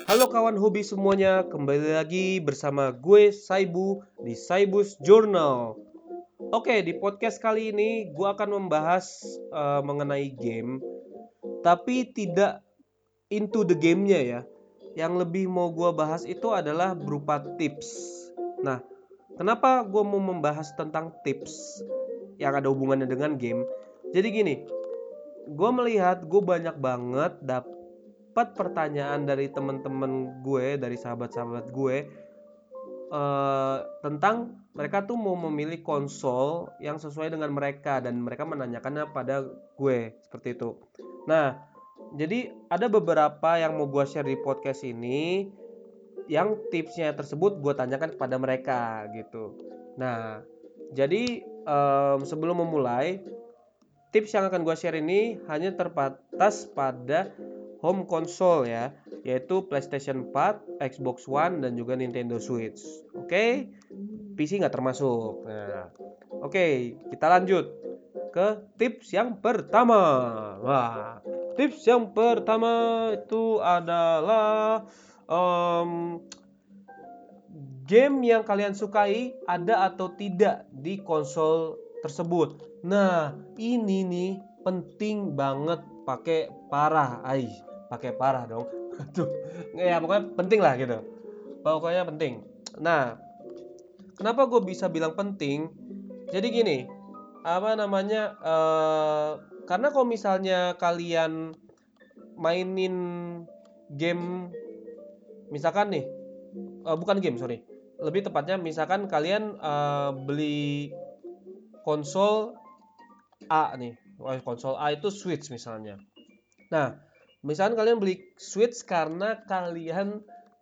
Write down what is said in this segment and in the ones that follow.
Halo kawan hobi semuanya, kembali lagi bersama gue Saibu di Saibus Journal. Oke, di podcast kali ini gue akan membahas mengenai game, tapi tidak into the game-nya ya. Yang lebih mau gue bahas itu adalah berupa tips. Nah, kenapa gue mau membahas tentang tips yang ada hubungannya dengan game? Jadi gini, gue melihat gue banyak banget dapat pertanyaan dari teman-teman gue, dari sahabat-sahabat gue tentang mereka tuh mau memilih konsol yang sesuai dengan mereka dan mereka menanyakannya pada gue seperti itu. Nah, jadi ada beberapa yang mau gue share di podcast ini yang tipsnya tersebut gue tanyakan kepada mereka gitu. Nah, jadi sebelum memulai, tips yang akan gue share ini hanya terbatas pada home console ya, yaitu PlayStation 4, Xbox One, dan juga Nintendo Switch. Oke, PC nggak termasuk. Nah, oke, kita lanjut ke tips yang pertama. Wah, tips yang pertama itu adalah em, game yang kalian sukai ada atau tidak di konsol tersebut. Nah, ini nih penting banget, pakai parah, pakai parah dong. Aduh, ya pokoknya penting lah gitu. Pokoknya penting. Nah, kenapa gue bisa bilang penting? Jadi gini, apa namanya? Karena kalau misalnya kalian mainin game, misalkan nih, bukan game sorry, lebih tepatnya misalkan kalian beli konsol A nih, konsol A itu Switch misalnya. Nah, misalkan kalian beli Switch karena kalian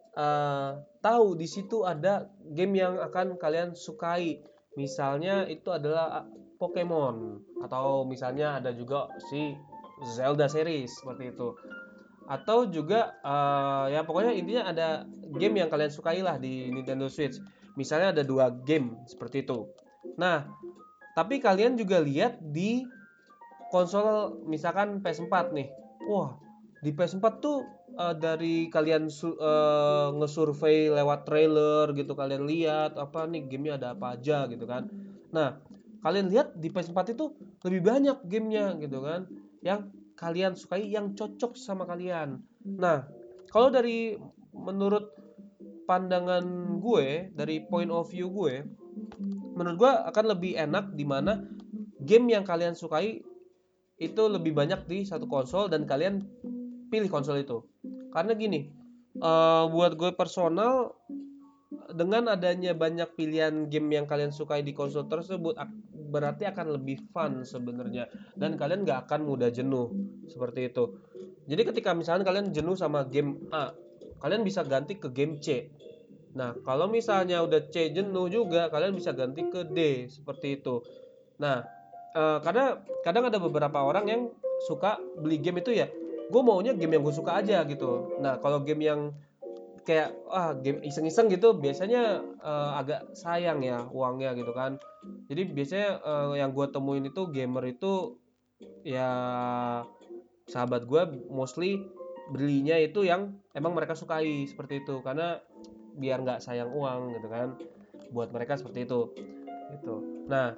tahu di situ ada game yang akan kalian sukai. Misalnya itu adalah Pokemon, atau misalnya ada juga si Zelda series seperti itu. Atau juga ya pokoknya intinya ada game yang kalian sukai lah di Nintendo Switch. Misalnya ada 2 game seperti itu. Nah, tapi kalian juga lihat di konsol misalkan PS4 nih. Wah, di PS4 tuh dari kalian ngesurvei lewat trailer gitu, kalian lihat apa nih gamenya ada apa aja gitu kan. Nah, kalian lihat di PS4 itu lebih banyak gamenya gitu kan, yang kalian sukai, yang cocok sama kalian. Nah, kalau dari menurut pandangan gue, dari point of view gue, menurut gue akan lebih enak di mana game yang kalian sukai itu lebih banyak di satu konsol dan kalian pilih konsol itu. Karena gini, buat gue personal, dengan adanya banyak pilihan game yang kalian sukai di konsol tersebut, berarti akan lebih fun sebenarnya, dan kalian nggak akan mudah jenuh seperti itu. Jadi ketika misalnya kalian jenuh sama game A, kalian bisa ganti ke game C. Nah, kalau misalnya udah C jenuh juga, kalian bisa ganti ke D seperti itu. Nah, karena kadang ada beberapa orang yang suka beli game itu ya, gue maunya game yang gue suka aja gitu. Nah, kalau game yang kayak game iseng-iseng gitu, biasanya agak sayang ya uangnya gitu kan. Jadi biasanya yang gue temuin itu gamer itu ya, sahabat gue mostly belinya itu yang emang mereka sukai seperti itu, karena biar nggak sayang uang gitu kan, buat mereka seperti itu gitu. Nah,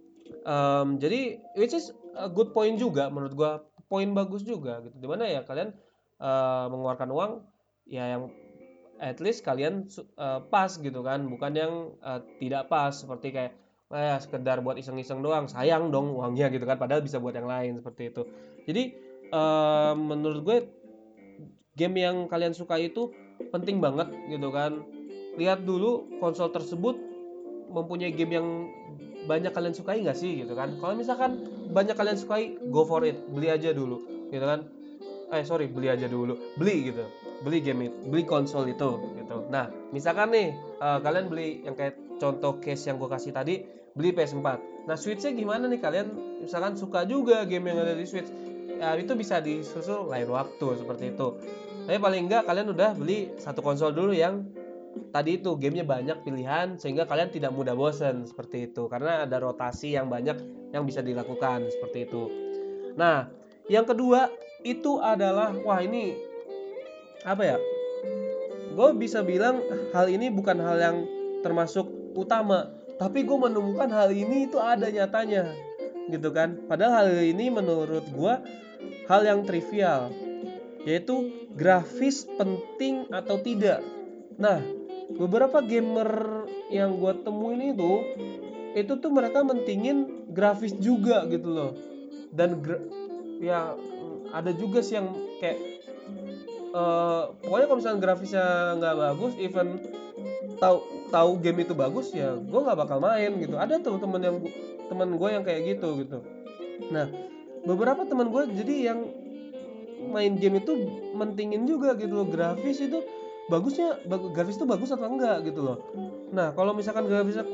jadi which is a good point juga menurut gua, poin bagus juga gitu. Dimana ya kalian mengeluarkan uang ya yang at least kalian pas gitu kan, bukan yang tidak pas seperti kayak sekedar buat iseng-iseng doang, sayang dong uangnya gitu kan, padahal bisa buat yang lain seperti itu. Jadi menurut gue game yang kalian suka itu penting banget gitu kan. Lihat dulu konsol tersebut mempunyai game yang banyak kalian sukai nggak sih gitu kan. Kalau misalkan banyak kalian sukai, go for it, beli aja dulu gitu kan. Sorry, beli aja dulu, beli gitu, beli game itu, beli konsol itu gitu. Nah, misalkan nih kalian beli yang kayak contoh case yang gue kasih tadi, beli PS4. Nah, Switch-nya gimana nih, kalian misalkan suka juga game yang ada di Switch, ya itu bisa disusul lain waktu seperti itu. Tapi paling enggak kalian udah beli satu konsol dulu yang tadi itu gamenya banyak pilihan, sehingga kalian tidak mudah bosan seperti itu, karena ada rotasi yang banyak yang bisa dilakukan seperti itu. Nah, yang kedua itu adalah, wah ini apa ya, gue bisa bilang hal ini bukan hal yang termasuk utama, tapi gue menemukan hal ini itu ada nyatanya gitu kan. Padahal hal ini menurut gue hal yang trivial, yaitu grafis penting atau tidak. Nah, beberapa gamer yang gue temuin itu tuh mereka mentingin grafis juga gitu loh. Dan ya ada juga sih yang kayak pokoknya kalau misalnya grafisnya nggak bagus, even tahu tahu game itu bagus, ya gue nggak bakal main gitu. Ada tuh teman gue yang kayak gitu. Nah, beberapa teman gue jadi yang main game itu mentingin juga gitu loh, grafis itu grafis itu bagus atau enggak gitu loh. Nah, kalau misalkan grafisnya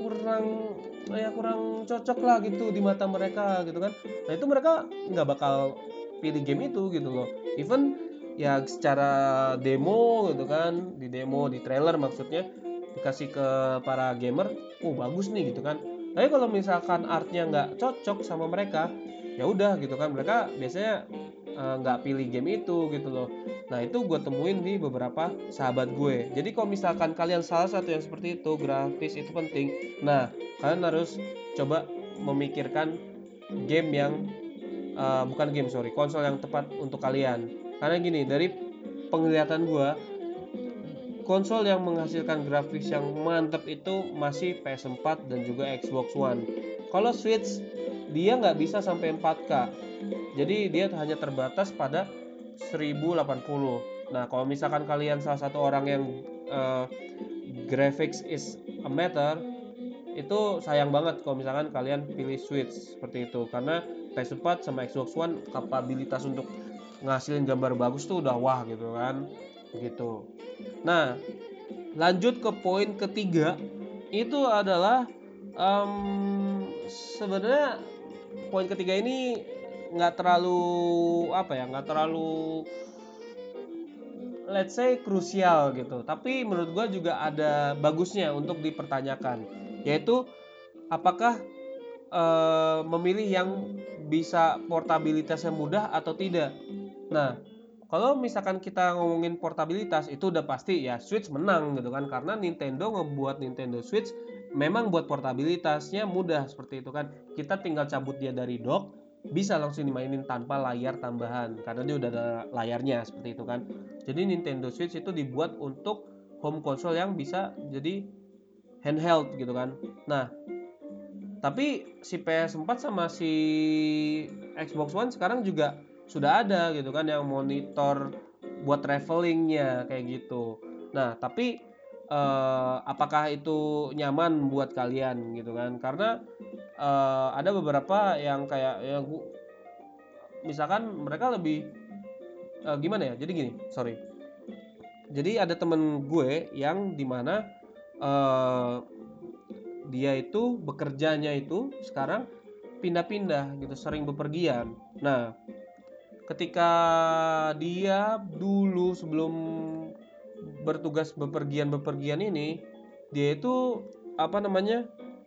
kurang cocok lah gitu di mata mereka gitu kan, nah itu mereka nggak bakal pilih game itu gitu loh. Even ya secara demo gitu kan, di trailer maksudnya dikasih ke para gamer, oh bagus nih gitu kan. Tapi kalau misalkan artnya nggak cocok sama mereka, ya udah gitu kan, mereka biasanya nggak pilih game itu gitu loh. Nah, itu gue temuin di beberapa sahabat gue. Jadi kalau misalkan kalian salah satu yang seperti itu, grafis itu penting, nah kalian harus coba memikirkan game yang bukan game, sorry, konsol yang tepat untuk kalian. Karena gini, dari penglihatan gue, konsol yang menghasilkan grafis yang mantep itu masih PS4 dan juga Xbox One. Kalau Switch, dia nggak bisa sampai 4K, jadi dia hanya terbatas pada 1080. Nah, kalau misalkan kalian salah satu orang yang uh, graphics is a matter, itu sayang banget kalau misalkan kalian pilih Switch seperti itu, karena PS4 sama Xbox One kapabilitas untuk ngasilin gambar bagus tuh udah wah gitu kan gitu. Nah, lanjut ke poin ketiga, itu adalah sebenarnya poin ketiga ini nggak terlalu let's say krusial gitu, tapi menurut gue juga ada bagusnya untuk dipertanyakan, yaitu apakah memilih yang bisa portabilitasnya mudah atau tidak. Nah, kalau misalkan kita ngomongin portabilitas, itu udah pasti ya Switch menang gitu kan, karena Nintendo ngebuat Nintendo Switch memang buat portabilitasnya mudah seperti itu kan. Kita tinggal cabut dia dari dock, bisa langsung dimainin tanpa layar tambahan karena dia udah ada layarnya seperti itu kan. Jadi Nintendo Switch itu dibuat untuk home console yang bisa jadi handheld gitu kan. Nah, tapi si PS4 sama si Xbox One sekarang juga sudah ada gitu kan yang monitor buat travelingnya kayak gitu. Nah, tapi apakah itu nyaman buat kalian gitu kan? Karena ada beberapa yang kayak yang misalkan mereka lebih gimana ya? Jadi gini, sorry. Jadi ada temen gue yang dimana uh, dia itu bekerjanya itu sekarang pindah-pindah gitu, sering bepergian. Nah, ketika dia dulu sebelum bertugas bepergian ini, dia itu apa namanya?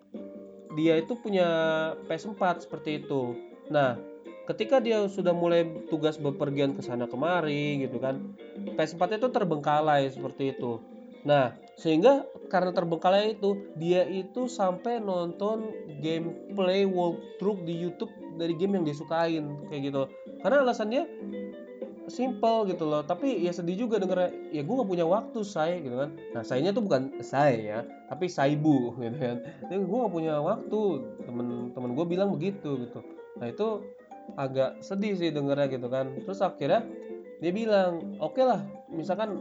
Dia itu punya PS4 seperti itu. Nah, ketika dia sudah mulai tugas bepergian ke sana kemari gitu kan, PS4 itu terbengkalai seperti itu. Nah, sehingga karena terbengkalai itu, dia itu sampai nonton gameplay walkthrough di YouTube dari game yang disukain kayak gitu. Karena alasannya simple gitu loh, tapi ya sedih juga denger, ya gue gak punya waktu say gitu kan. Nah, sayanya tuh bukan say ya, tapi saibu gitu kan. Jadi gue gak punya waktu, temen gue bilang begitu gitu. Nah, itu agak sedih sih dengernya gitu kan. Terus akhirnya dia bilang oke lah, misalkan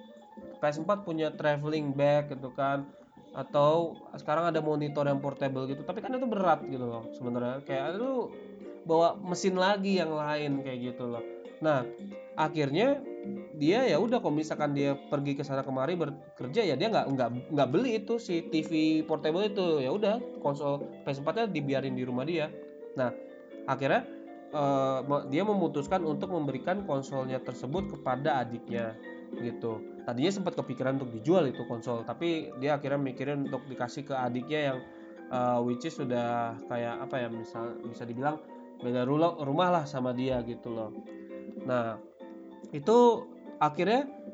PS4 punya traveling bag gitu kan, atau sekarang ada monitor yang portable gitu, tapi kan itu berat gitu loh sebenarnya, kayak lu bawa mesin lagi yang lain kayak gitu loh. Nah, akhirnya dia ya udah, kalau misalkan dia pergi ke sana kemari bekerja, ya dia nggak beli itu si TV portable itu, ya udah konsol PS4-nya dibiarin di rumah dia. Nah, akhirnya dia memutuskan untuk memberikan konsolnya tersebut kepada adiknya gitu. Tadinya sempat kepikiran untuk dijual itu konsol, tapi dia akhirnya mikirin untuk dikasih ke adiknya yang which is sudah kayak apa ya, bisa dibilang beda rumah lah sama dia gitu loh. Nah, itu akhirnya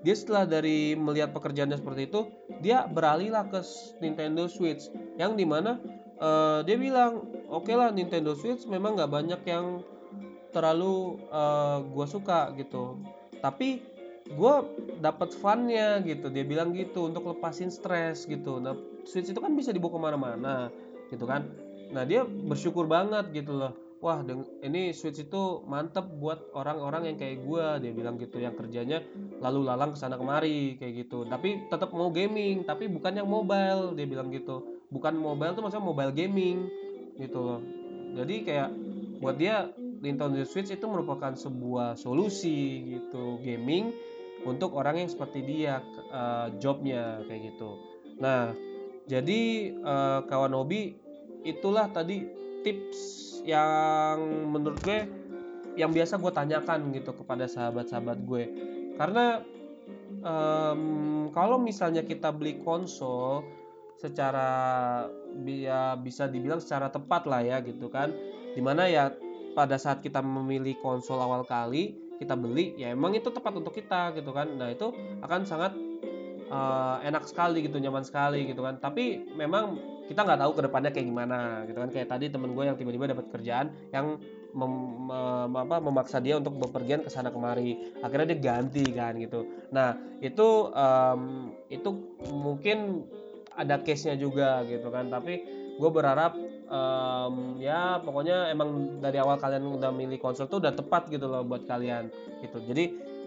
dia setelah dari melihat pekerjaannya seperti itu, dia beralihlah ke Nintendo Switch, yang dimana dia bilang oke lah, Nintendo Switch memang nggak banyak yang terlalu gue suka gitu, tapi gue dapat funnya gitu, dia bilang gitu, untuk lepasin stres gitu. Nah, Switch itu kan bisa dibawa kemana-mana gitu kan. Nah, dia bersyukur banget gitu loh. Wah, ini Switch itu mantep buat orang-orang yang kayak gue, dia bilang gitu, yang kerjanya lalu lalang kesana kemari kayak gitu, tapi tetap mau gaming, tapi bukan yang mobile, dia bilang gitu. Bukan mobile tuh maksudnya mobile gaming gitu loh. Jadi kayak buat dia Nintendo Switch itu merupakan sebuah solusi gitu, gaming untuk orang yang seperti dia, jobnya kayak gitu. Nah, jadi kawan hobi, itulah tadi tips yang menurut gue yang biasa gue tanyakan gitu kepada sahabat-sahabat gue. Karena kalau misalnya kita beli konsol secara bisa dibilang secara tepat lah ya gitu kan, dimana ya pada saat kita memilih konsol awal kali kita beli, ya emang itu tepat untuk kita gitu kan. Nah, itu akan sangat enak sekali gitu, nyaman sekali gitu kan. Tapi memang kita nggak tahu kedepannya kayak gimana gitu kan. Kayak tadi temen gue yang tiba-tiba dapat kerjaan yang memaksa dia untuk bepergian ke sana kemari, akhirnya dia ganti kan gitu. Nah, itu mungkin ada case-nya juga gitu kan. Tapi gue berharap ya pokoknya emang dari awal kalian udah milih konsol tuh udah tepat gitu loh buat kalian gitu. Jadi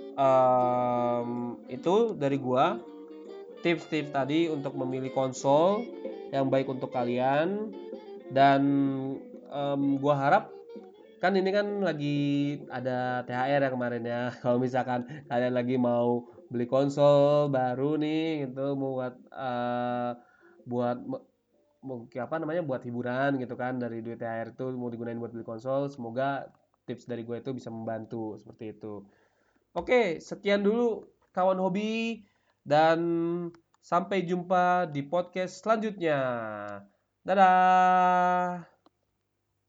itu dari gua, tips-tips tadi untuk memilih konsol yang baik untuk kalian. Dan gua harap, kan ini kan lagi ada THR ya kemarin ya. Kalau misalkan kalian lagi mau beli konsol baru nih gitu, buat buat apa namanya, buat hiburan gitu kan, dari duit THR itu mau digunain buat beli konsol, semoga tips dari gue itu bisa membantu seperti itu. Oke, sekian dulu kawan hobi, dan sampai jumpa di podcast selanjutnya. Dadah.